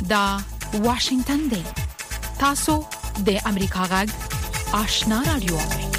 دا واشنگتن دی. تاسو د امریکا غږ آشنا رادیو.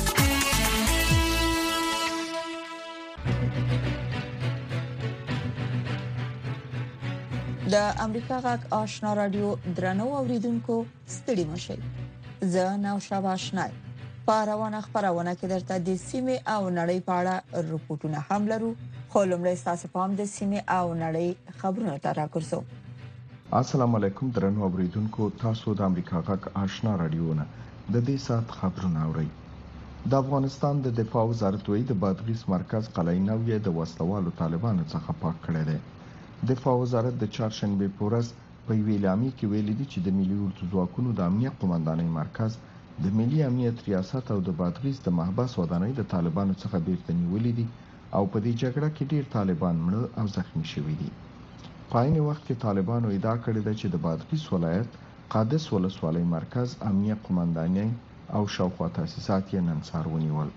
د امریکا غږ آشنا رادیو درنو اوریدونکو ستړي مشئ. زه نوشابه آشنا په روانه خبرونه کې درته د سیمه او نړۍ په اړه رپورټونه هم لرو. خو لومړی تاسو په هم د سیمه او نړۍ خبرونه تراکرسو. السلام علیکم درنو اوریدونکو، تاسو د امریکا غږ آشنا رادیو نه د دې سات خبرونه اورئ. د افغانستان د دفاع وزارت وایي د بادغیس مرکز قلعه نو یې د وسلوالو طالبانو څخه پاک کړی دی. دفاع وزارت د چهارشنبه په ورځ په ویلي اعلامیه کې ویلي دي چې د ملي اردو ځواکونو د امنیت قومندانۍ مرکز د ملي امنیت ریاست او د بادغیس د محبس ودانۍ د طالبانو څخه بیرته نیولې دي او په دې جګړه کې ډیر طالبان مړه او زخمی شوي دي. په عین وخت کې طالبانو ادعا کړې ده چې د بادغیس ولایت قادس ولسوالۍ مرکز امنیت قومندانۍ او شاوخوا تاسیسات یې نن سهار ونیول.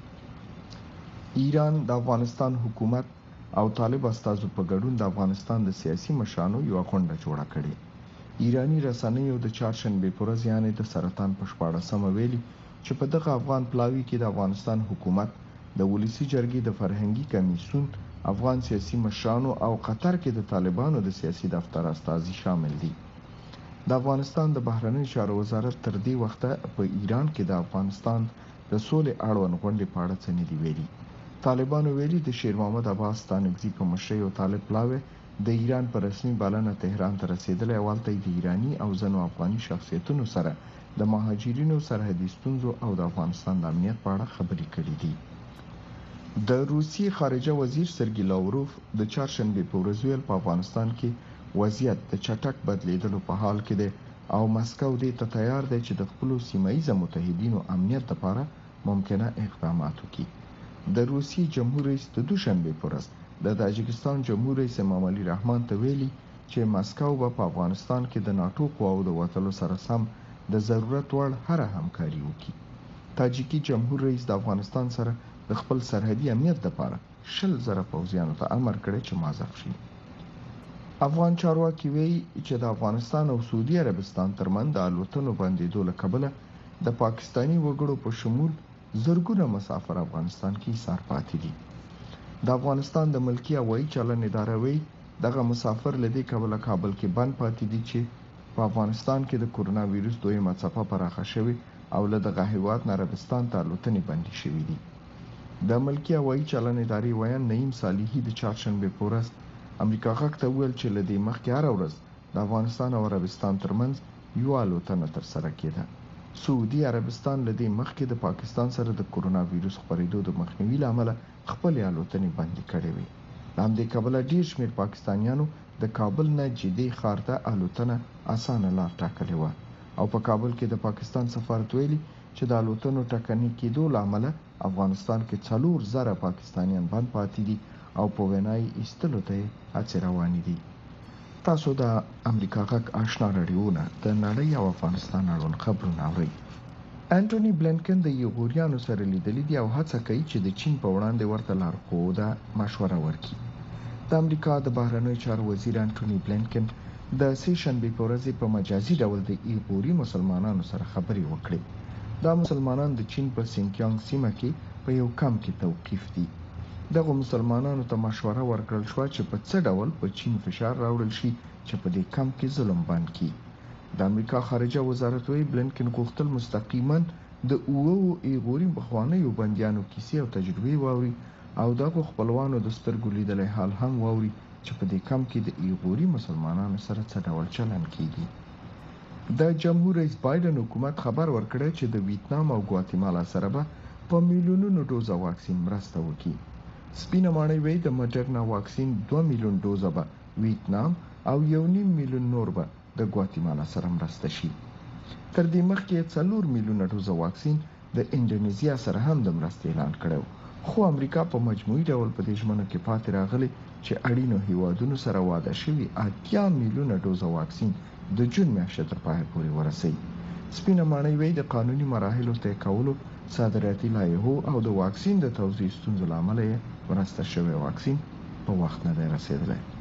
ایران د افغانستان حکومت او طالب استازو په ګډون د افغانستان د سیاسي مشرانو یو غونډه جوړه کړې. ایرانی رسنیو د چهارشنبه په ورځ یعنی د سرطان په 14مه ویلي چې په دغه افغان پلاوي کې د افغانستان حکومت د ولسی جرګې د فرهنګي کمیسیون افغان سیاسي مشرانو او قطر کې د طالبانو د سیاسي دفتر استازي شامل دي. د افغانستان د بهرنی چارو وزارت تر دې وخته په ایران کې د افغانستان د سولې اړوند غونډې په اړه څه نه دی ویلي. طالبانو ویلي د شیر محمد عباس ستانکزي په مشرۍ او طالب پلاوی د ایران پر رسمي بلنه تهران ته رسیدلی او هلته د ایرانی او ځینو افغاني شخصیتونو سره د مهاجرینو سرحدي ستونزو او د افغانستان د امنیت په اړه خبرې کړې دي. د روسیې خارجه وزیر سرګی لاوروف د چهارشنبه په ورځ ویل په افغانستان کې وضعیت د چټک بدلیدلو په حال کې دی او مسکو دې ته تیار دی چې د خپل سیمایي متحدینو امنیت لپاره ممکنه اقدامات وکړي. د روسیې جمهور رئیس د دوشنبه په ورځ د تاجکستان جمهور رئیس امام علي رحمان ته ویلي چې مسکو به په افغانستان کې د ناتو قواو د وټلو سره سم د ضرورت وړ هر همکاري وکړي. تاجیکي جمهور رئیس د افغانستان سره د خپل سرحدي امنیت لپاره 10,000 پوځیانو ته امر کړی چې مازغ شي. افغان چارواکي وایي چې د افغانستان او سعودي عربستان ترمنځ د الوتنو بندیدو له کبله د پاکستاني وګړو په شمول زرګونه مسافر افغانستان کې ایسار پاتې دي. د افغانستان د ملکی هوایي چلن اداره وایي دغه مسافر لدې کابل کې بند پاتې دي چې په افغانستان کې د کورونا وایرس دویمه څپه پراخه شوې او له دغه هیواد نه عربستان ته الوتنې بندي شوې دي. د ملکی هوایي چلن ادارې ویان نعیم صالحي د چهارشنبه په ورځ امریکا غږ ته ویل چې لدې مخکې هر ورځ د افغانستان او عربستان ترمنځ یو الوتنه ترسره کېده. سعودي عربستان لدې مخکې د پاکستان سره د کورونا وایرس خپرېدو د مخنیوي لامل خپل الوتنې بندي کړې وې. همدې کبله ډیر شمېر پاکستانیانو د کابل نه جدي ښار ته الوتنه اسانه لار ټاکلې وه او په کابل کې د پاکستان سفارت ویلي چې د الوتنو ټکنۍ کېدو لامل افغانستان کې 4,000 پاکستانیان بند پاتې دي او په وینای ایستلو ته هڅې روانې دي. تاسو د امریکا غږ آشنا رادیو نه د نړۍ او افغانستان اړوند خبرونه اورئ. انټونی بلینکن د یوغوریانو سره لیدلې دي او هڅه کوي چې د چین په وړاندې ورته لارښوونه مشوره ورکړي. د امریکا د بهرنیو چارو وزیر انټونی بلینکن د سې شنبې په ورځ په مجازي ډول د یوغوري مسلمانانو سره خبرې وکړې. دا مسلمانان د چین په سینکیانګ سیمه کې په یو کمپ کې توقیف دي. دغه مسلمانانو ته مشوره ورکړل شو چې په څه ډول په چین فشار راوړل شي چې په دې کمپ کې ظلم بند کړي. د امریکا خارجه وزارت وایي بلینکن غوښتل مستقیما د ایغوري بخوانیو بندیانو کیسې او تجربې واوري او دغه خپلوانو د سترګو لیدلې حال هم واوري چې په دې کمپ کې د ایغوري مسلمانانو سره څه ډول چلند کیږي. د جمهور رئیس بایدن حکومت خبر ورکړی چې د ویتنام او ګواتیمالا سره به په میلیونونو ډوزه واکسین مرسته وکړي. سپینه ماڼۍ وایي د مډرنا واکسین 2 میلیون ډوزه به ویتنام او 1.5 میلیون نور به د ګواتیمالا سره مرسته شي. تر دې مخکې 4 میلیونه ډوزه واکسین د انډونیزیا سره هم د مرستې اعلان کړو. خو امریکا په مجموعي ډول په دې ژمنو کې پاتې راغلی چې اړینو هیوادونو سره وعده شوي 8 میلیونه ډوزه واکسین د جون میاشتې تر پای پورې ورسوي. سپینه ماڼۍ وایي د قانوني مراحلو طی کولو، صادراتي لایحو او د واکسین د توزیع ستونزو له امله یې مرسته شوی واکسین په وخت نه دی رسېدلی.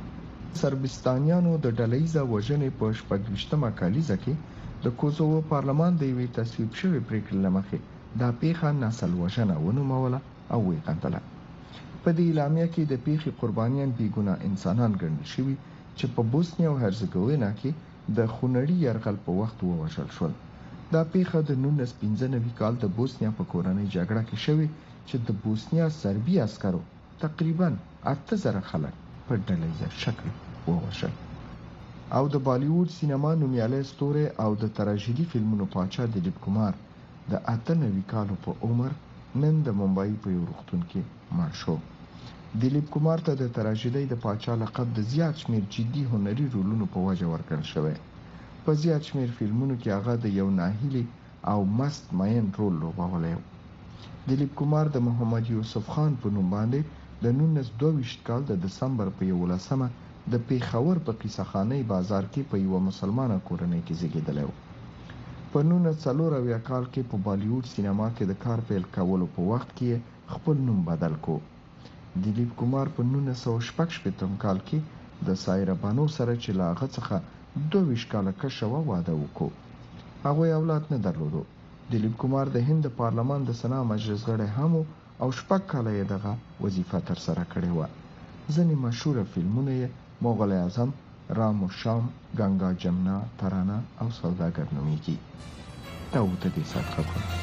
سربستانیانو د ډلهیزه وژنې په 26مه کالیزه کې د کوزوو پارلمان د یوې تصویب شوې پریکړې له مخې دا پیښه نسل وژنه ونوموله او ویې په دې اعلامیه کې د پیښې قربانیان بیګناه انسانان ګڼل شوي چې په بوسنیا او هرزګوینا کې د خونړي یرغل په وخت ووژل شول. دا پیښه د 1995 کال د بوسنیا په کورنۍ جګړه کې شوې چې د بوسنیا سربي عسکرو تقریبا 8000 خلک په ډلهیزه شکل ووژل. او د بالیووډ سینما نومیالی ستوری او د تراژیدي فلمونو پاچا دلیپ کمار د 98 کالو په عمر نن د ممبئی په یو روغتون کې مړ شو. دلیپ کمار ته د تراژیدۍ د پاچا لقب د زیات شمیر جدي هنري رولونو په وجه ورکړل شوی. په زیات شمیر فلمونو کې هغه د یو ناهیلي او مست ماین رول لوبولی و. دلیپ کمار د محمد یوسف خان په نوم باندې د 1922 کال د دسمبر په 11مه د پیښور په قصه‌خانۍ بازار کې په یو مسلمانه کورنۍ کې زیږیدلی و. په 1940 کال کې په بالیووډ سینما کې د کار پیل کولو په وخت کې خپل نوم بدل کو. دلیپ کمار په 1966 کال کې د سایرا بانو سره چې له هغه څخه 22 کاله کشره وه واده وکړو. هغوی اولاد نه درلودو. دلیپ کمار د هند د پارلمان د سنا مجلس غړی هم او 6 کاله یې دغه وظیفه ترسره کړې وه. ځینې مشهوره فلمونه یې مغل اعظم، رام و شام، گنگا جمنا، ترانه او سوداګر نومیږي. دا وو د دې ساعت خبرونه.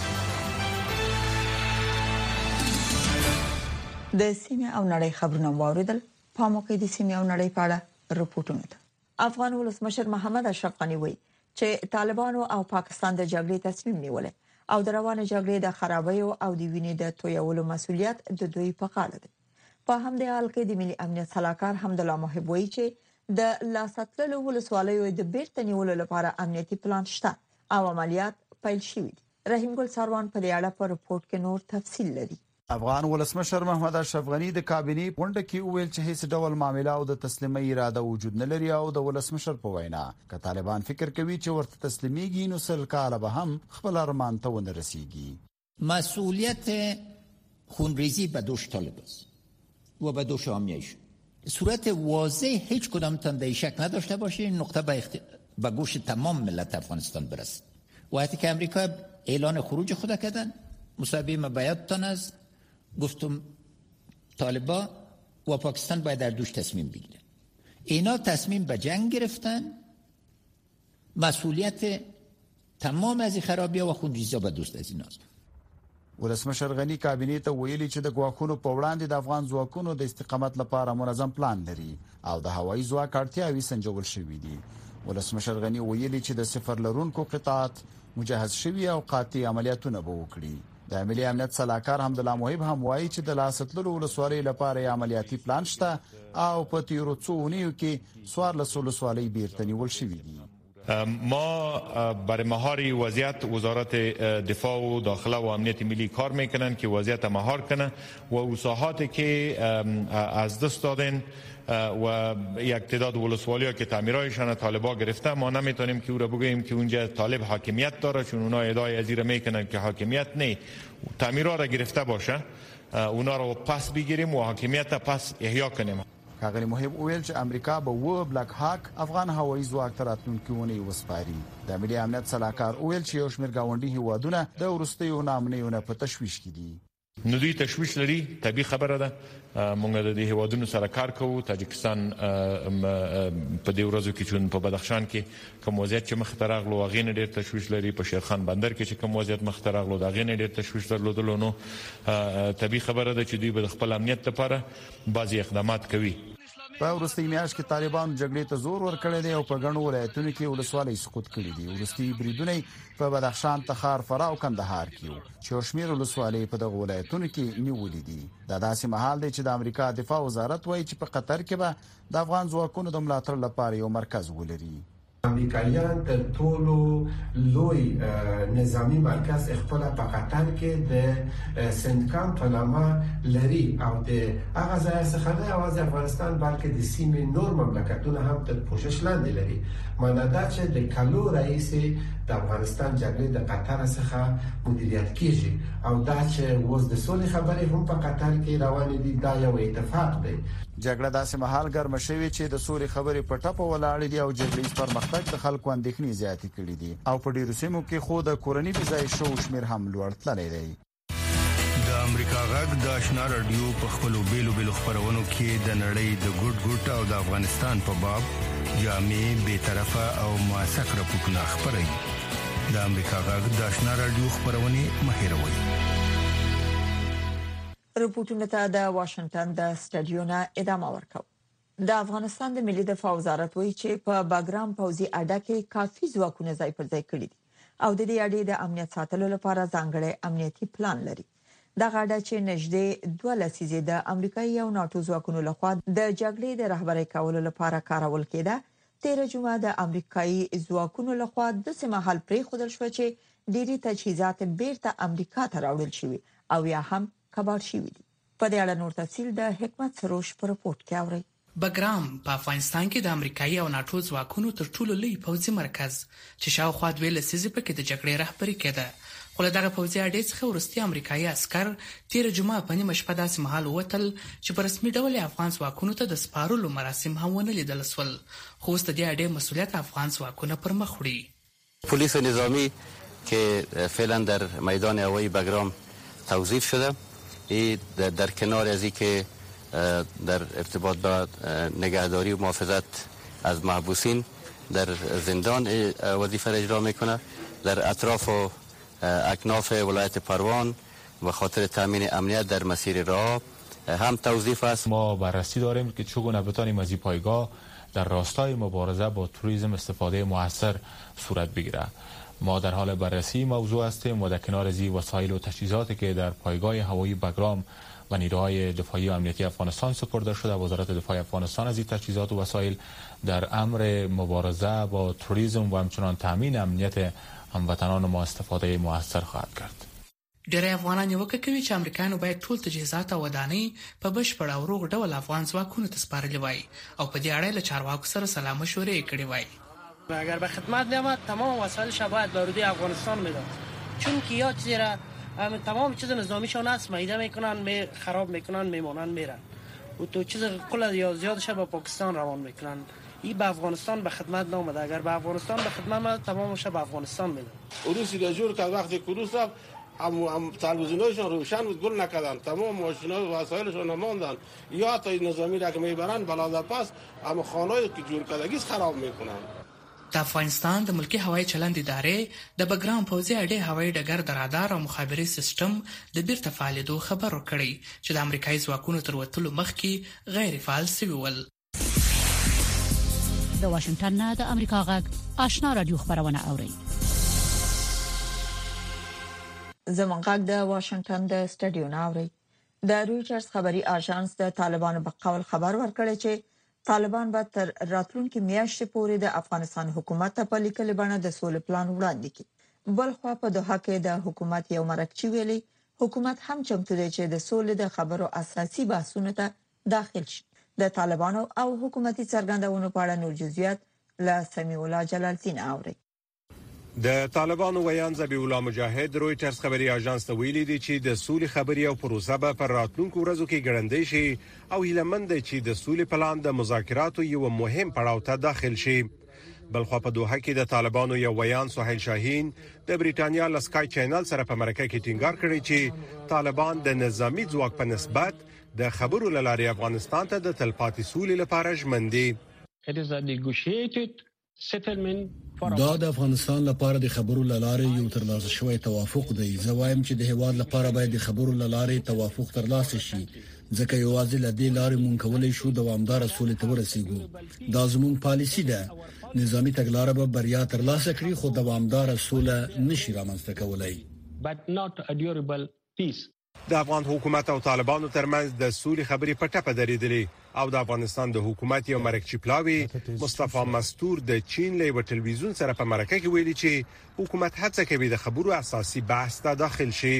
د سیمه او نړۍ خبرونه واوریدل. په موقع د سیمه او نړۍ په اړه رپورټونه ده. افغان ولسمشر محمد اشرف غنی وایي چې طالبانو او پاکستان د جګړې تصمیم نیول او د روانه جګړې د خرابۍ او د وینې د تویولو مسولیت د دوی په غاړه ده. په همدې حال کې د ملي امنیت صلاحکار حمدالله محب وایي چې د لاساتلو ولسوالیو د بیرته نیولو لپاره امنیتي پلان شته او عملیات پیل شوي دي. رحیم ګل سروان په دې اړه په رپورت کې نور تفصیل لري. افغان ولسمشر محمد اشرف غنی د کابینې غونډه کې وویل چې هیڅ ډول معاملې او د تسلیمۍ اراده وجود نه لري او د ولسمشر په وینا که طالبان فکر کوي چې ورته تسلیمېږي نو سل کاله به هم خپل ارمان ته ونه رسیږي. مسئولیت خونریزی به دوش طالب است و به دوش حامیش. صورت واضح هیچ کدام تان شک نداشته باشه این نقطه به گوش تمام ملت افغانستان برسد. وقتی که امریکا اعلان خروج خود کردن مصاحبه مبعیتتان است گفتم طالبا و پاکستان باید در دوش تصمیم بگیرن. اینا تصمیم به جنگ گرفتن. مسئولیت تمام از این خرابی و خونریزی به دوست از ایناست. ولسمشر غنی کابینې ته ویلي چې د ګواښونو په وړاندې د افغان ځواکونو د استقامت لپاره منظم پلان لري او د هوایي ځواک اړتیاوې سنجول شوې دي. ولسمشر غنی ویلي چې د صفر لرونکو قطاعات مجهز شوي او قاطع عملیاتونه به وکړي. د ملي امنیت صلاحکار حمدالله محب هم وایي چې د لاساتلو ولسوالۍ لپاره عملیاتي پلان شته او په تیرو څو اونیو کې 14 ولسوالۍ بیرته نیول شوي دي. ما برای مهار وضعیت وزارت دفاع و داخله و امنیت ملی کار میکنن که وضعیت مهار کنه و وساحاتی که از دست دادن و یک تعداد ولسوالی ها که تعمیرایشان طالبا گرفته ما نمیتونیم که او را بگوییم که اونجا طالب حاکمیت داره چون اونا ادعای از این میکنن که حاکمیت نه. تعمیرها را گرفته باشه اونا را پس بگیریم و حاکمیت پس احیا کنیم. ښاغلي محب ویل چې امریکا به و بلک هاک افغان هوایي ځواک ته راتلونکي اونۍ وسپاري. د ملي امنیت صلاحکار ویل چې یو شمېر ګاونډي هیوادونه د وروستیو ناامنیو په تشویش کې دي. نو دوی تشویش لري طبیعي خبره ده. مونږ د دې هیوادونو سره کار کوو. تاجکستان په دې ورځو کې چون په بدخشان کې کوم وضعیت چې مخ ته راغلو هغې نه ډېر تشویش لري. په شیرخان بندر کې چې کوم وضعیت مخ ته راغلو د هغې نه ډېر تشویش درلودلو. نو طبیعي خبره ده چې دوی به د خپل امنیت لپاره بعضې اقدامات کوي. په وروستي میاشت کې طالبانو جګړې ته زور ورکړی دی او په ګڼو ولایتونو کې ولسوالۍ سقوط کړي دي. وروستي بریدونه په بدخشان، تخار، فراه او کندهار کې وو چې یو شمېر ولسوالۍ په دغو ولایتونو کې نیولې دي. دا داسې مهال دی چې د امریکا دفاع وزارت وایي چې په قطر کې به د افغان ځواکونو د ملاتړ لپاره یو مرکز ولري. امریکایان تر ټولو لوی نظامی مرکز خپل په قطر کې د سندکام په نامه لري او د هغه ځای څخه نه یوازې افغانستان بلکې د سیمې نور مملکتونه هم تر پوښښ لاندې لري. مانده چې د کلو رئیس د افغانستان جګړې د قطر څخه مدیریت کیږي او دا چې وز د سولې خبرې هم په قطر کې روانې دي دا یو اتفاق دی. جګړه داسې مهال ګرم شوې چې د سولې خبرې په ټاپه ولاړې دي او جګړې پرمختګ د خلکو اندېښنې زیاتې کړې دي او په ډیرو سیمو کې خو د کورنۍ بځای شو شمیر هم لوړ تللی دی. د امریکا غږ د آشنا رادیو په خپلو بیلو خبرونو کې د نړۍ د ګډ او د افغانستان په باب جامع به طرفه او موثق راپورټونه خبري. د امریکا غږ د آشنا رادیو خبرونه مهیروي. رپورټونه ته د واشنگټن د سټډیو نه ادامه ورکوي. د افغانستان د ملي دفاع وزارت وایي چې په باګرام پوځي اډه کې کافي ځواکونه ځای پر ځای کړي دي او د دې اډې د امنیت ساتلو لپاره ځانګړی امنیتي پلان لري. دا غاډه چې نږدې 12 د امریکایي او ناتو ځواکونو لخوا د جګړې د رهبرۍ کولو لپاره کارول کېده. 13 جمعه د امریکایي ځواکونو لخوا د سیمهال پرې خودل شو چې ډيري تجهیزات بیرته امریکا ته راوړل شوي او یا هم کباړ شوي دي. په دې اړه نور تفصیل د حکمت سروش په رپورت کې اوري. باګرام په افغانستان کې د امریکایي او ناتو ځواکونو تر ټولو لوی پوځي مرکز چې شاوخوا 2 لسیزې پکې د جګړې رهبري کېده. خو له دغه پوځي اډې څخه وروستي امریکایي عسكر 13 جمعه په نیمه شپه داسې مهال وتل چې په رسمي ډول افغان ځواکونو ته د سپارلو مراسم هم ونه لیدل شول. خو اوس د دې اډې مسؤلیت افغان ځواکونه پر مخ وړي. پلیس نظامی که فعلا در میدان هوایی باګرام توظیف شده در کنار از اینکه در ارتباط با نگهداری و محافظت از محبوسین در زندان وظیفه را اجرا میکنه. در اطراف و اکناف ولایت پروان و خاطر تامین امنیت در مسیر راه هم توظیف است. ما بررسی داریم که چگونه بتانیم از این پایگاه در راستای مبارزه با توریسم استفاده موثر صورت بگیره. ما در حال بررسی موضوع هستیم و در کنار از این وسایل و تجهیزاتی که در پایگاه هوایی باګرام و نیروهای دفاعی و امنیتی افغانستان سپرده شده، وزارت دفاع افغانستان از این تجهیزات و وسایل در امر مبارزه با توریسم و همچنان تامین امنیت هموطنان ما استفاده موثر خواهد کرد. ډېری افغانان یوکه کوي چې امریکایانو باید ټول تجهیزات او ودانۍ په بشپړ او روغ ډول افغان ځواکونو ته سپارلي وای او په دې اړه له چارواکو سره سلا مشورې کړې وای. اگر به خدمت بیامد تمام وسایلش باید بارودی افغانستان میداد، چون که یا چیزی را تمام چیز نظامیشان است میده میکنن خراب میکنن میمونن میرن و تو چیز کل یا زیادش به پاکستان روان میکنن. این به افغانستان به خدمت نامده. اگر به افغانستان به خدمت میاد تمامش به افغانستان میدن. روسی رجور که وقتی کروس رفت هم تلویزیونایشون روشن بود، گل نکردن، تمام ماشینا و وسایلشون نماندن. یا حتی نظامی را که میبرن بلاد پس هم خانه‌ای که جوړ کردگیش خراب میکنن. د افغانستان د ملکی هوایي چلند ادارې د باګرام پوځي اډې هوایي ډګر د رادار او مخابري سیستم د بیرته فعالیدو خبر ورکړی چې د امریکایي ځواکونو تر وتلو مخکې غیر فعال شوي ول. د واشنگټن نه د امریکا غږ آشنا رادیو خبرونه اوري. زموږ غږ د واشنگټن د سټډیو نه اوري. د رويټرز خبري اژانس د طالبانو په قول خبر ورکړی چې طالبان به تر راتلونکي میاشتې پورې د افغانستان حکومت ته په لیکلي بڼه د سولې پلان وړاندې کړي. بلخوا په دوحه کې د حکومت یو مرکچی ویلي حکومت هم چمتو دی چې د سولې د خبرو اساسي بحثونو ته داخل شي. د طالبانو او حکومتي څرګندونو په اړه نور جزئیات له سمیع الله جلالدین اوري. د طالبانو ویان ذبیح الله مجاهد رويټرز خبري اژانس ته ویلي دي چې د سولې خبري او پروسه به پر راتلونکو ورځو کې ګړندۍ شي او هیلمند دي چې د سولې پلان د مذاکراتو یو مهم پړاو ته داخل شي. بلخو په دوحه کې د طالبانو یو ویان سهیل شاهین د بریټانیا لسکای چینل سره په مرکه کې ټینګار کړی چې طالبان د نظامی ځواک په نسبت د خبرو لارې افغانستان ته د تلپاتې سولې لپاره ژمن دي. دا د افغانستان لپاره د خبرو لارې یو ترلاسه شوی توافق دی. زه وایم چې د هیواد لپاره باید د خبرو لارې توافق ترلاسه شي ځکه یوازې له دې لارې مونږ کولای شو دوامدار سولې ته ورسیږو. دا زموږ پالیسی ده. نظامی تګلارې به بریا ترلاسه کړي خو دوامدار سوله نشي رامنځته کولای. د افغان حکومت او طالبانو ترمنځ د سولې خبرې په ټپه درېدلې او د افغانستان د حکومت یو مرکچی پلاوی مصطفی مستور د چین له ټلویزیون سره په مرکه کې ویلي چې حکومت هڅه کوي د خبرو اساسي بحث ته داخل شي.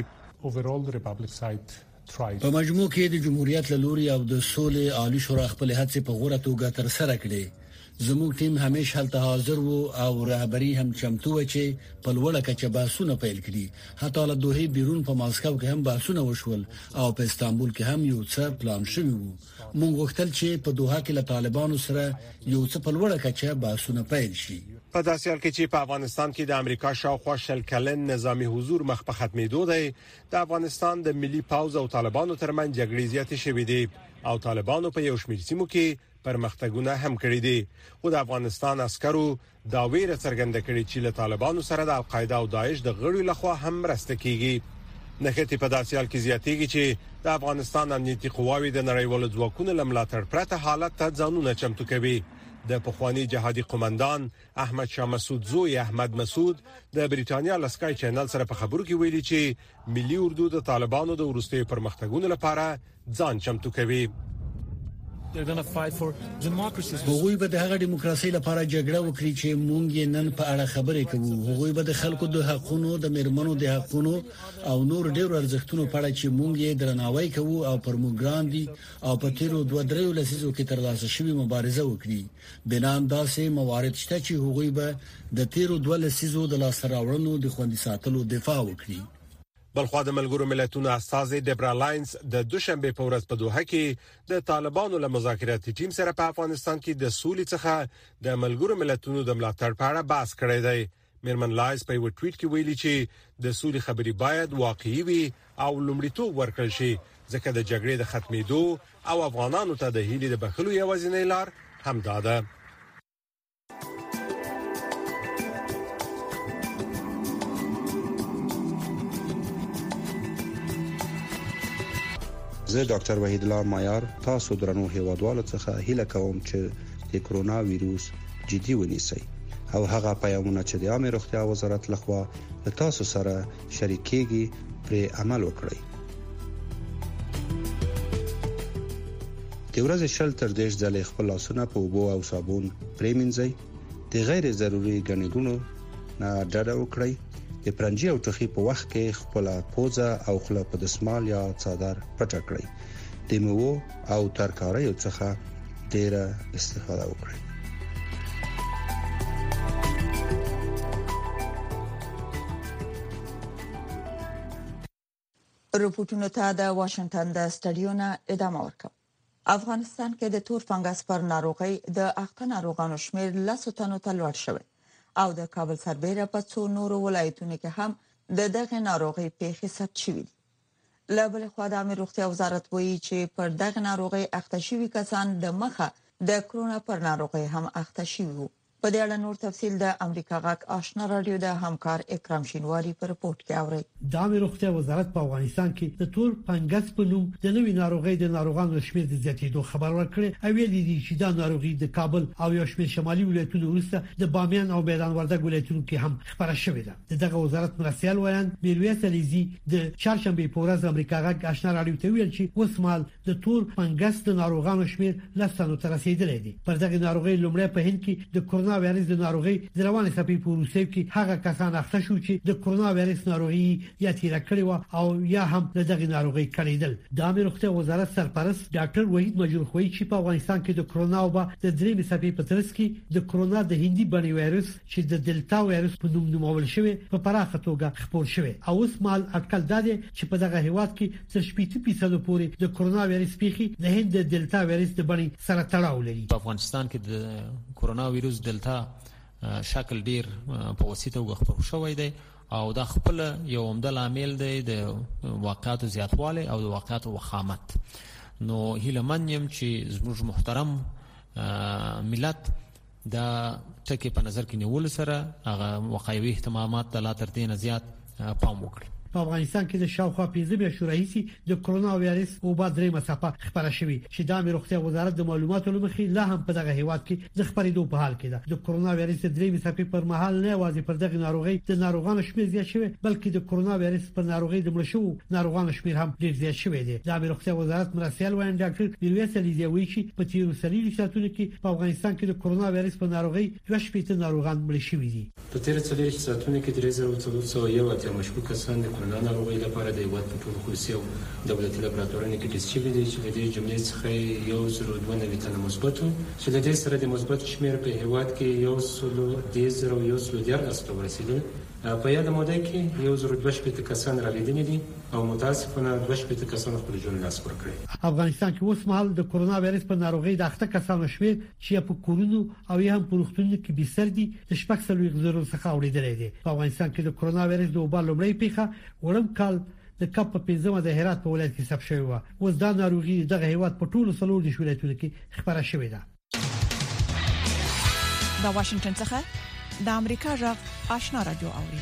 په مجموع کې د جمهوریت له لوري او د سولې عالی شورا خپل هڅې په غوړه توګه تر سره کړې. زموږ ټیم همیشه هلته حاضر وو او رهبری هم چمتو و چې په لوړه کچه بحثونه پیل کړي. حتی له دوه بیرون په ماسکو کې هم بحثونه وشول او په استانبول کې هم یو څه پلان شوی وو. موږ غوښتل چې په دوحه کې له طالبانو سره یو څه په لوړه کچه بحثونه پیل شي. په داسې حال کې چې په افغانستان کې د امریکا شاوخوا شل کلن نظامی حضور مخ په ختمېدو دی، د افغانستان د ملي پوځ او طالبانو ترمنځ جګړې زیاتې شوې دي او طالبانو په یو شمېر سیمو کې پرمختګونه هم کړي دي. خو د افغانستان عسکرو دا ویره څرګنده کړې چې له طالبانو سره د القاعده او داعش د غړو لخوا هم مرسته کیږي. نخښتې په داسې حال کې زیاتېږي چې د افغانستان امنیتي قواوې د نړیوالو ځواکونو له ملاتړ پرته حالت ته ځانونه چمتو کوي. د پخوانی جهادي قومندان احمد شاه مسعود زوی احمد مسعود د بریټانیا لسکای چینل سره په خبرو کې ویلي چې ملي اردو د طالبانو د ورستي پرمختګونو لپاره ځان چمتو کوي. هغوی به د هغه دیموکراسي لپاره جګړه وکړي چې مونږ یې نن په اړه خبرې کوو. هغوی به د خلکو د حقونو، د میرمنو د حقونو او نور ډېر ارزښتونو په اړه چې مونږ یې درناوی کوو او پر موږ ګران دي او په تیرو 2-3 لسیزو کې ترلاسه شوی مبارزه وکړي. بنان داسې موارد شته چې هغوی به د تیرو 2 لسیزو د لاسته راوړنو د خوندي ساتلو دفاع وکړي. بلخوا د ملګرو ملتونو استازي دبرا لاینز د دوشنبه په ورځ په دوحه کې د طالبانو له مذاکراتي ټیم سره په افغانستان کې د سولې څخه د ملګرو ملتونو د ملاتړ په اړه بحث کړی دی. میرمن لاینز په یو ټویټ کې ویلي چې د سولې خبرې باید واقعي وي او لومړیتوب ورکړل شي ځکه د جګړې د ختمېدو او افغانانو ته د هیلې د بخښلو یوازینۍ لار همدا ده. زه ډاکټر وحید الله مایار تاسو درنو هیوادوالو څخه هیله کوم چې د کرونا وایروس جدي ونیسئ او هغه پیغامونه چې د عامه روغتیا وزارت لخوا له تاسو سره شریکېږي پر عمل وکړئ. د ورځې 30 ځله خپل لاسونه په اوبو او صابون پرېمنځئ. د غیر ضروري ګڼېګونو نه ډډه وکړئ. د پرنجي او ټخي په وخت کې خپل پوزه او خله په دسمال یا څادر پټ کړئ. د میوو او ترکاریو څخه ډیره استفاده وکړئ. رپورټونو ته د واشنگټن د سټډیو نه ادامه ورکوم. افغانستان کې د تور فنګس پر ناروغي د اخته ناروغانو شمېر 10 تنو ته لوړ شوی او د کابل سربېره په څو نورو ولایتونو کې هم د دغه ناروغي پیښې ثبت شوې دي. له بل خوا د عامه روغتیا وزارت وایي چې پر دغه ناروغي اخته شوي کسان د مخه د کرونا پر ناروغي هم اخته شوي وو. په دې اړه نور تفصیل د امریکا غاک آشنا رادیو د همکار اکرام شینواری په رپورت کې اوري. د عامه روغتیا وزارت په افغانستان کې د تور فنګس په نوم د نوې ناروغي د ناروغانو شمېر د زیاتېدو خبر ورکړي او ویلي دي چې دا ناروغي د کابل او یو شمېر شمالي ولایتونو وروسته د بامیان او میدان وردګ ولایتونو کې هم خبره شوې ده. دغه وزارت مرسیال وایي میرویس علیزي د چهارشنبه په ورځ امریکا غاک آشنا رادیو ته ویل چې اوسمال د تور فنګس د ناروغانو شمېر 10 تنو ته رسیدلی دی. پر دغه ناروغي لومړی په هند کې د کرونا وایرس د ناروغي د رواني سپي په روسیې کې هغه کسان اخته شو چې د کرونا وایرس ناروغي یا تیر کړی و او یا هم دغه ناروغي کړیدل. د عامه روغتیا وزارت سرپرست ډاکټر وحید مجروح وایي چې په افغانستان کې د کرونا او د درې سپي په ترڅ کې د کرونا د هندي بڼې وایرس چې د دلتا وایرس په نوم نومول شوی په پراخه توګه خپور شوی او اوس مال اټکل دادی چې په دغه هیواد کې تر 80% پورې د کرونا وایرس پیښې د هند د دلتا وایرس د بڼې سره تړاو لري. په افغانستان کې د کرونا وایرس دلتا شکل ډیر په وسیته وغخپور شوی دی او دا خپل یو عمده عامل دی د واقعاتو زیاتوالی او د واقعاتو وخامت. نو هیله من یم چې زموږ محترم ملت دا ټکی په نظر کې نیول سره هغه وقایوي اهتمامات د لا تر دې نه زیات پام وکړي. په افغانستان کې د شاوخوا 15 میاشتو راهیسې د کرونا وایرس او بعد درې مسافه خبره شوې چې د عامه روغتیا وزارت د معلوماتو لمخې لا هم په دغه هیواد کې د خبرېدو په حال کې ده. د کرونا وایرس د درې مسافه پر مهال نه یوازې پر دغه ناروغي د ناروغانو شمېر زیات شوی بلکې د کرونا وایرس پر ناروغي د مړ شوو ناروغانو شمېر هم ډیر زیات شوی دی. د عامه روغتیا وزارت مرسیال وایي ډاکټر میرویس علیزي وایي چې په تیرو سلیلو ساعتونو کې په افغانستان کې د کرونا وایرس په ناروغي 2 ناروغان مړ شوي دي. په تیرو سلیلو ساعتونو کې 3401 مشکوک کسان د کرونا ناروغي لپاره د هیواد په ټولو خصوصي او دولتي لابراتوارونو کې ټیسټ شوي دي چې د دې جملې څخه 192 تنه مثبت وو چې د دې سره د مثبت شمېر په هیواد کې 110 ته ورسېدل. په یاد موده کې 122 کسان رالیدلي دي او متاسفانه 22 کسان خپل ژوند لاس ورکړي. افغانستان کې اوس مهال د کرونا وایرس په ناروغي د اخته کسانو شمېر چې په کورونو او یا هم په روغتونونو کې بستر دي د شپږ سلوي غزرو څخه اوریدلې دي. په افغانستان کې د کرونا وایرس د وبا لومړی پیښه وړم کال د کپ په پنځمه د هرات په ولایت کې ثبت شوې و. اوس دا ناروغي دغه هیواد په ټولو څلور د ولایتونو کې خبره شوې ده. د واشنگټن څخه د امریکا جغ آشنا رادیو اوري.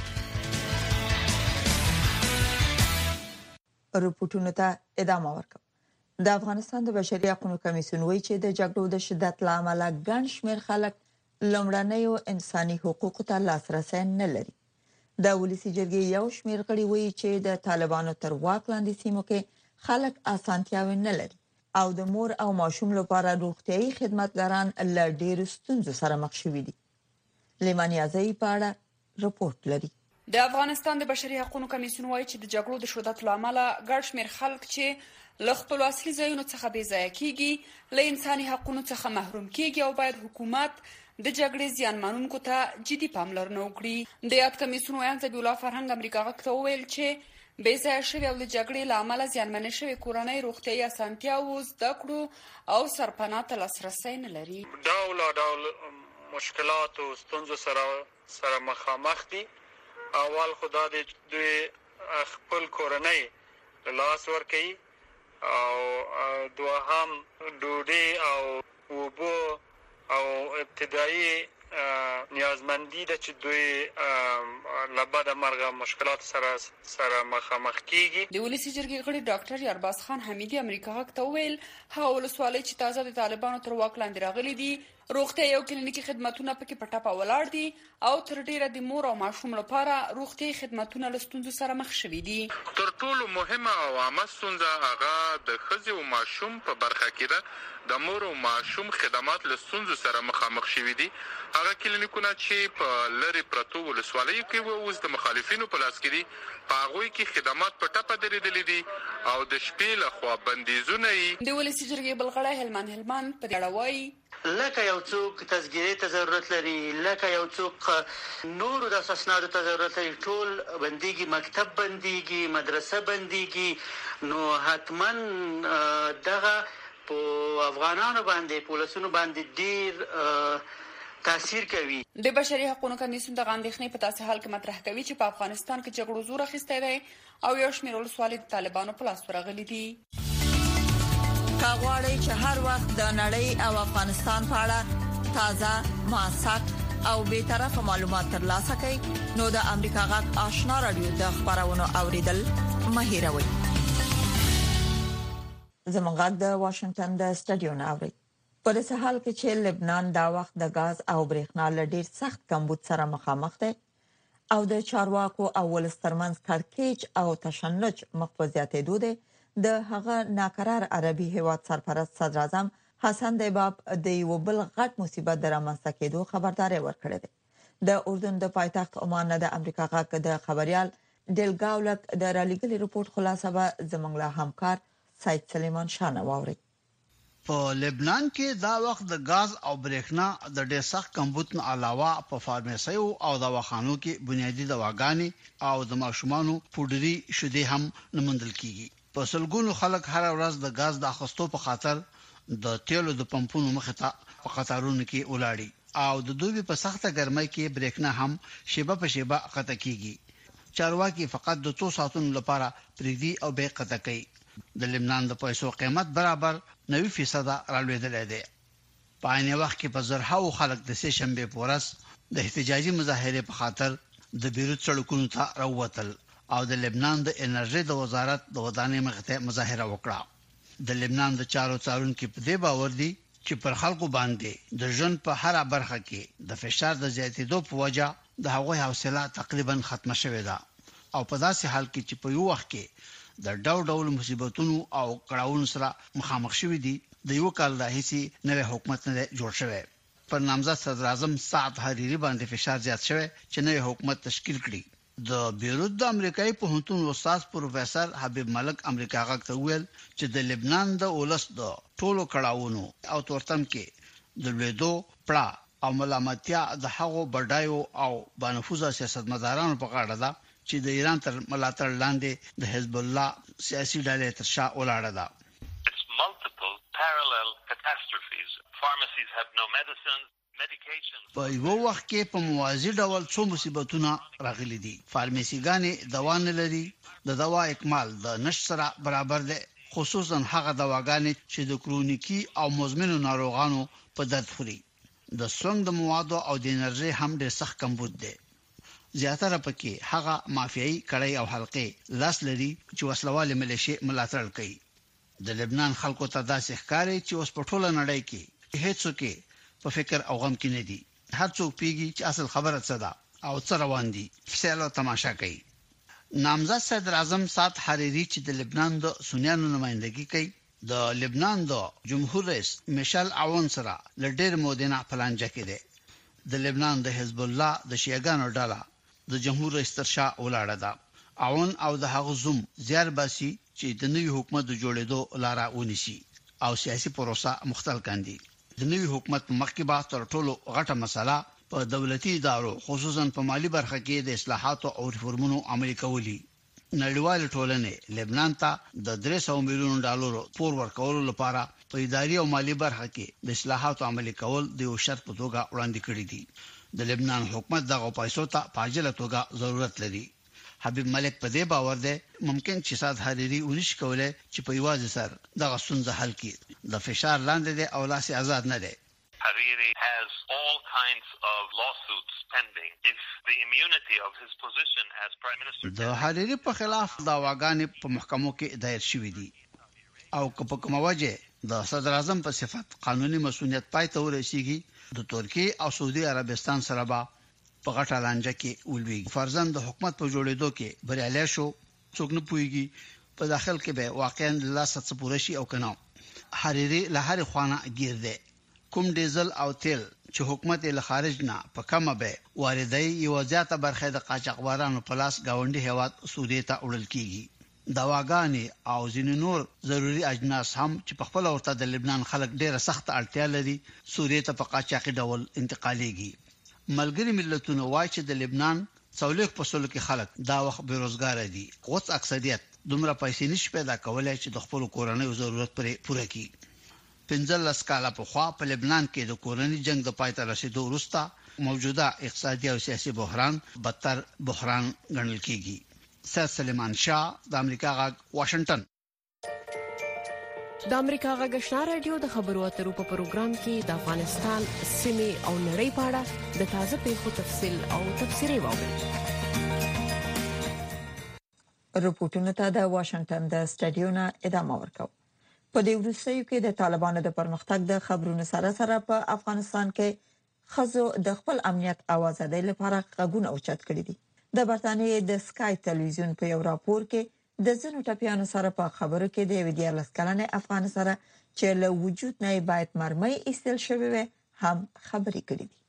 رپورټونو ته ادامه ورکوم. د افغانستان د بشري حقوقو کمیسیون وایي چې د جګړو د شدت لامل ګڼ شمېر خلک لومړنیو انساني حقوقو ته لاسرسي نه لري. د ولسی جرګې یو شمېر غړي وایي چې د طالبانو تر واک لاندې سیمو کې خلک اسانتیاوې نه لري او د مور او ماشوم لپاره روغتيایي خدماتګران له ډېر ستونزو سره مخ شوي دي. لیمانیازي پاړه رپورت لري. د افغانستان د بشري حقوقو کمیسیون وایي چې د جګړو د شدت لامل ګڼ شمېر خلک چې له خپل اصلي ځایونو څخه بې ځایه کیږي له انساني حقوقو څخه محروم کیږي او باید حکومت د جګړې زیانمنونکو ته جدي پاملرنه وکړي. د یاد کمیسیون وایي چې الله فرهنګ امریکا غوښته ویل چې بې ځایه شوی او د جګړې لامل زیانمن شوی کورنۍ روغتيایي اسانتیاوو زده کړو او سرپناه ته لاسرسي نه لري. ډول مشکلات او ستونزو سره مخامخ دي. اول خدا دې دوی خپل کورنۍ لاس ورکړي او دوهم ډوډۍ او اوبو او ابتدایي نیازمندي د چې دوی لبد مرغ مشکلات سره مخامخ کیږي. د ولسی جرګې غړي ډاکټر یارباز خان حمیدي امریکا غوښته ویل هغه ولسوالۍ چې تازه د طالبانو تر واک لاندې راغلي دي روغتيایي او کلینیکي خدماتونه پکې پټاپا ولاړ دي او تر ډیره د مور او ماشوم لپاره روغتيایي خدماتونه له ستونزو سره مخ شوي دي. تر ټولو مهمه او عامه ستونزه هغه د ښځې او ماشوم په برخه کې ده. د مور او ماشوم خدمات له ستونزو سره مخامخ شوي دي. هغه کلینیکونه چې په لری پرتو ولسوالیو کې اوس د مخالفینو په لاس کې دي په هغوی کې خدمات په ټپه درېدلې دي او د شپې لخوا بندیزونه یې. د ولسی جرګې بلغړی هلمند په دې اړه وایي لکه یو څوک تذکیرې ته ضرورت لري لکه یو څوک نورو د اساسنادو ته ضرورت لري ټول بنديږي مکتب بنديږي مدرسه بنديږي نو حتما دغه په افغانانو باندې پولیسونو باندې ډیر تاثیر کوي. د بشري حقوقو کمیسیون د غاندېخنې په تاسو حال کې مطرح کوي چې په افغانستان کې جګړو زور اخیستی دی او یو شمېر ولسوالۍ د طالبانو په لاس ورغلي دي. کاغوري چې هر وخت د نړۍ او افغانستان په اړه تازه موثق او به طرفه معلومات ترلاسه کړئ نو د امریکا غږ آشنا رادیو د خبرونو اوریدل مهیروي. زمونږ د واشنگټن د سټډیو ناوړي په دې حال کې چې لبنان دا وخت د غاز او برېښنا له ډیر سخت کمبود سره مخامخ دی او د چارواکو او ولسترمنځ کړکېچ او تشنج مخفوضیاتې دوده د هغه ناقرار عربي هیواد سرپرست صدر اعظم حسن دیباب د یو بل غټ مصیبت درامسته کېدو خبرداري ورکړه ده. د اردن د پایتخت عمان د امریکا غاک د خبريال ډلګاولک د رالیګلي رپورت خلاصه به زمنګ له همکار سید سلیمان شاه نواوري. په لبنان کې دا وخت د غاز او برېښنا د ډېر سخت کمبود نه علاوه په فارمیسیو او دواخانو کې بنیادی دواګانې او د ماشومانو پوډري شوده هم نمندل کیږي. په سلګونو خلک هر ورځ د غاز د اخستو په خاطر د تیلو د پمپونو مخه ته په قطارونو کې ولاړی او د دوی په سخته ګرمۍ کې برېښنا هم شیبه په شیبه قطع کیږي. چارواکي فقط د 2 ساعتونو لپاره پریدي او به قطع کوي. د لبنان د پیسو قیمت برابر 90% رالوېدل دی. په عین وخت کې په زرهاو خلک د سه شنبه پورس د احتجاجي مظاهره په خاطر د بیروت سړکونو ته راووتل او د لبنان د انرژي د وزارت د ودانۍ مخته مظاهره وکړه. د لبنان د چارو څارونکو په دې باور دي چې پر خلکو باندې د ژوند په هر برخه کې د فشار د زیاتېدو په وجه د هغوی حوصله تقریبا ختمه شوې ده او په داسې حال کې چې په یو وخت کې د ډول مصیبتونو او کړهونو سره مخامخ شوې دي د یو کال راهیسي نوې حکومت نه جوړ شوی. پر نامزد صدر اعظم سعد حریری باندې فشار زیات شوی چې نوې حکومت تشکیل کړي. د بیروت د امریکایي پوهنتون استاد پروفیسور حبیب ملک امریکا غاک ته ویل چې د لبنان د اولس د ټولو کړهونو او تورتم کې د لویدو پړه او ملامتیا د هغو بډایو او بانفوذه سیاستمدارانو په غاړه ده چې د ایران تر ملاتړ لاندې د حزب الله سیاسي ډلې تر شا ولاړه ده. په یو وخت کې په موازی ډول څو مصیبتونه راغلي دي. فارمیسیګانې دوا نه لري، د دوا اکمال د نشټ سره برابر دی، خصوصا هغه دواګانې چې د کرونیکی او مزمنو ناروغانو په درد خوري. د سونګ د موادو او د انرژي هم ډېر سخت کمبود دی. زیاتره پکې هغه مافیایي کړای او حلقې لاس لري چې وسلواله ملیشي ملاتړ کوي. د لبنان خلکو ته داسې ښکاري چې اوس په ټوله نړۍ کې هیڅوک په فکر او غم کې نه دي. هر څوک پیږي چې اصل خبره څه ده او څه روان دي، فسیلو تماشا کوي. نامزد صدر اعظم سعد حریری چې د لبنان د سنیانو نمائندګي کوي، د لبنان د جمهور رئیس میشل عون سره لډیر مودینا پلانجه کې دی. د لبنان د حزب الله د شیعاګانو ډله د جمهور رئیس تر شا ولاړه ده. عون او د هغه زوم زیار باسي چې د نوي حکومت د جوړېدو لاره ونیسي او سیاسي پروسه مختل کاندي. د نوي حکومت مخکې به تر ټولو غټه مسله په دولتي ادارو خصوصا په مالی برخه کې د اصلاحاتو او ریفورمونو عملي کولي. نړیوال ټولنې لبنان ته د 300 میلیون ډالرو پور ورکولو لپاره په اداري او مالی برخه کې د اصلاحاتو عملي کول د یو شرط په توګه وړاندې کړی دي. د لبنان حکومت دغه پیسو ته په عاجله توګه ضرورت لري. حبیب ملک په دې باور دی ممکن چې سعد حریری ونیش کوله چې په یوازې سر دغه ستونزه حل کړي. د فشار لاندې دی او لاس آزاد نه دی. Hariri has all kinds of lawsuits pending. If the immunity of his position as prime minister د حریری په خلاف دعواګانې په محکمو کې دایر شوې دي او په کومه وجه د صدر اعظم په صفت قانوني مسؤلیت پای ته ورسیږي د ترکیه او سعودي عربستان سره به په غټه لانجه کې ولوي. فرضاً د حکومت په جوړېدو کې بریالي شو، څوک نه پويږي په داخل کې به واقعاً لاسه څه پوره شي او کنه. حریری له هر خوانه گیر دی. کوم ډیزل او تیل چې حکومت له خارج نه په کمه به واردای یو زیاته برخه د قاچاقبرانو په لاس گاونډي هیواد سعودي ته وړل کیږي. دواګانې او ځینې نور ضروري اجناس هم چې په خپل ورته د لبنان خلک ډیره سخت اړتیا لري سعودي ته په قاچاقي ډول انتقالېږي. ملګری ملتونو وایي چې د لبنان 40% کې خلک دا وخت بیروزګار دي. اوس اکثریت دومره پیسې نشي پیدا کولای چې د خپل کورنۍ ضرورت پوره کړي. 15 کاله په خوا په لبنان کې د کورنۍ جنگ د پای ته رسیدو وروسته موجوده اقتصادي او سیاسي بحران بدتر بحران ګڼل کیږي. سید سلیمان شاه د امریکا غږ واشنگټن. د امریکا غږ آشنا رادیو د خبرو اترو په پروګرام کې د افغانستان سیمې او نړۍ په اړه د تازه پیښو تفصیل او تفسیري واورئ. رپورټونه ته د واشنگټن د سټډیو نه ادامه ورکوي. په دې وروستیو کې د طالبانو د پرمختګ د خبرونو سره په افغانستان کې خزو د خپل امنیت او ازادۍ لپاره غږونه اوچت کړي دي. د برتانیې د سکای ټلویزیون په یو راپور کې د ځینو ټپیانو سره په خبرو کې د 14 کلنې افغان سره چې له وجود نه باید مرمۍ ایستل شوی وي هم خبرې کړي دي.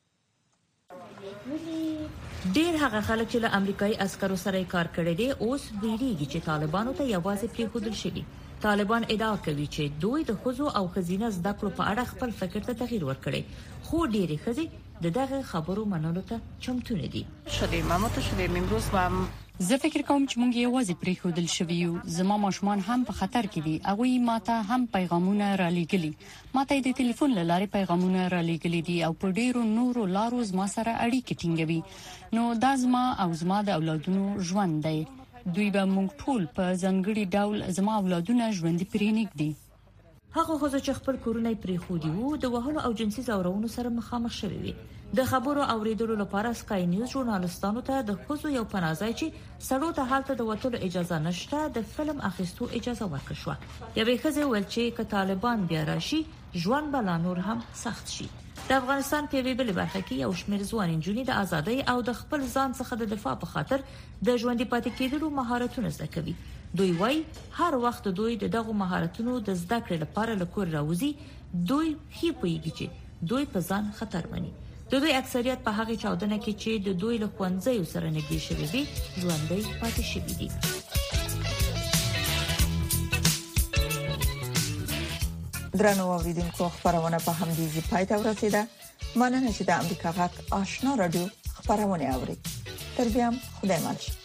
ډیر هغه خلک چې له امریکایي عسکرو سره کار کړي دي اوس ویریږي چې طالبانو ته یوازې پریښودل شوی. طالبان ادعا کوي چې دوی د خزو او خزینه زده کړو په اړه خپل فکر ته تغییر ورکړي، خو ډېری خزي دغه خبرو منلو ته چمتو نه دي. ما شدیم امروز هم زه فکر کوم چې موږ یوازې پریښودل شوی یو. زما ماشومان هم په خطر کې دي. هغه ماته هم پیغامونه را لېږلي. ماته د ټلیفون لاره پیغامونه را لېږلي دي او په ډیرو نورو لارو زما سره اړیکې ټینګوي. نو دا زما او زما د اولادونو ژوند دی. دوی به موږ ټول په ځنګړي ډول زما اولادونه ژوند پرېنګ دي. هغه خزو چې خپل کورونه پریښودي وو د وهلو او جنسي زورونو سره مخامخ شوي وي. د خبرو اوریدلو لپاره سکای نیوز ژورنالستانو ته د خزو یو پناځای چې سړو ته حالت د وټلو اجازه نشته د فلم اخیستو اجازه ورکړه شو. یوې خزه ول چې ک طالبان بیا راشي ژوند بل نور هم سخت شي. د افغانستان په ویبل برخه کې یو شمېر ځوان انجونې د ازادۍ او د خپل ځان څخه د دفاع په خاطر د ژوند پاتې کېدلو مهارتونه زده کوي. دوی وای هر وخت دوی دغه مهارتونو د زده کړې لپاره له کور راوځي. دوی هی پوهیږي چې دوی په ځان خطر مني. د دوی اکثریت په هغه چاودنه کې چې د دوی له خوندزیو سره نږدې شوي دي ژوندۍ پاتې شوي دي. درنو اوریدونکو خبرونه په همدې ځای پای ته ورسیده. مننه چې د امریکا غږ آشنا رادیو خبرونه اوري. تر بیا خدای مل.